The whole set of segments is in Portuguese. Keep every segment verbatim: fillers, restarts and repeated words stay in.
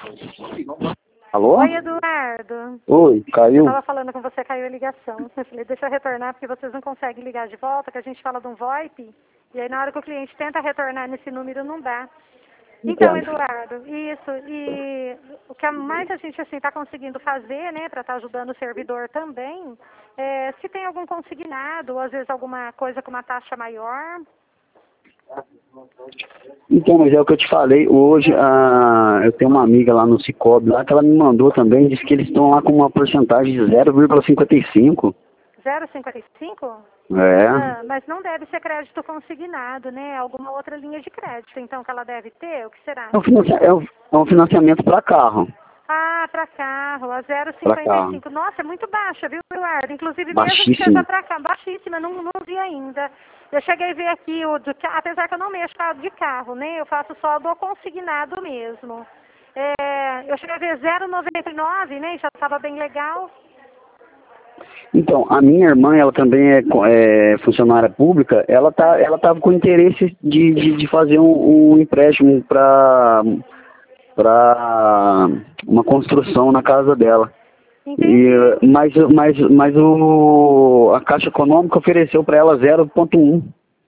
Alô? Oi, Eduardo. Oi, caiu? Eu tava falando com você, caiu a ligação. Eu falei, deixa eu retornar, porque vocês não conseguem ligar de volta, que a gente fala de um VoIP, e aí na hora que o cliente tenta retornar nesse número, não dá. Então, Entendo. Eduardo, isso, e o que mais a gente assim está conseguindo fazer, né, para estar ajudando o servidor também, é, se tem algum consignado, ou às vezes alguma coisa com uma taxa maior. Então, mas é o que eu te falei, hoje a, eu tenho uma amiga lá no Cicobi, lá que ela me mandou também, disse que eles estão lá com uma porcentagem de zero vírgula cinquenta e cinco. zero vírgula cinquenta e cinco? É. Ah, mas não deve ser crédito consignado, né? Alguma outra linha de crédito, então, que ela deve ter? O que será? É um, financia, é um, é um financiamento para carro. Ah, para carro, a zero vírgula Para cinquenta e carro. cinco. Nossa, é muito baixa, viu, Eduardo? Inclusive, mesmo que seja Baixíssimo. para cá, baixíssima, não, não vi ainda. Eu cheguei a ver aqui, o do, apesar que eu não mexo de carro, né? Eu faço só do consignado mesmo. É, eu cheguei a ver zero vírgula noventa e nove, né? Já estava bem legal. Então, a minha irmã, ela também é, é funcionária pública, ela tá, ela estava com interesse de, de, de fazer um, um empréstimo para para uma construção na casa dela. E, mas mas, mas o, a Caixa Econômica ofereceu para ela zero vírgula um.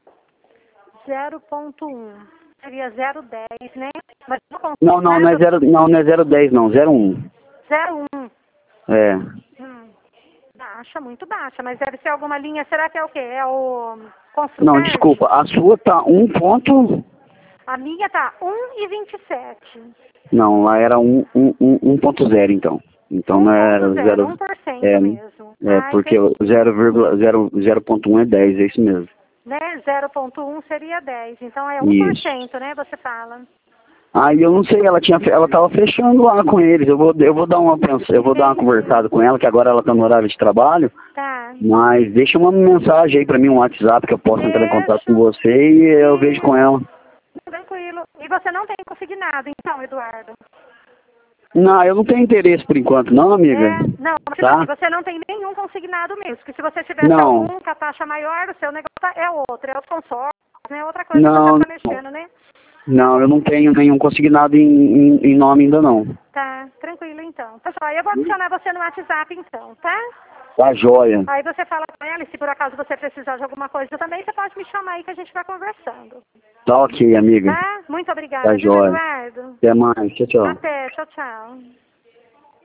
zero vírgula um. Seria zero vírgula dez, né? Mas Não, não, não é zero, não, não é zero vírgula dez não, zero vírgula um. zero vírgula um. É. Hum, baixa, muito baixa, mas deve ser alguma linha, será que é o quê? É o Construcard? Não, desculpa, a sua tá um ponto... A minha tá um e vinte e sete. Não, lá era um, um, um, um ponto zero então. Então não era zero... um por cento É, mesmo. é Ah, porque o zero vírgula zero ponto um é dez, é isso mesmo. Né? zero vírgula um seria dez, então é um por cento, Isso. né, você fala. Aí eu não sei, ela tinha, ela tava fechando lá com eles. Eu vou, eu vou dar uma, eu vou dar uma conversada com ela, que agora ela tá no horário de trabalho. Tá. Mas deixa uma mensagem aí pra mim, um WhatsApp que eu possa entrar em contato com você e eu vejo com ela. Tranquilo. E você não tem conseguinado, então, Eduardo? Não, eu não tenho interesse por enquanto, não, amiga. É, não, mas Tá? você não tem nenhum consignado mesmo, porque se você tivesse Não. algum com a taxa maior, o seu negócio é outro, é os consórcios, é outra coisa Não, que você está mexendo, né? Não, eu não tenho nenhum consignado em, em, em nome ainda não. Tá, tranquilo então. Pessoal, eu vou adicionar você no WhatsApp então, tá? Tá joia. Aí você fala com ela e se por acaso você precisar de alguma coisa também, você pode me chamar aí que a gente vai conversando. Tá ok, amiga. Tá? Muito obrigada, Tá viu, joia. Eduardo? Até mais, tchau, tchau. Até, tchau, tchau.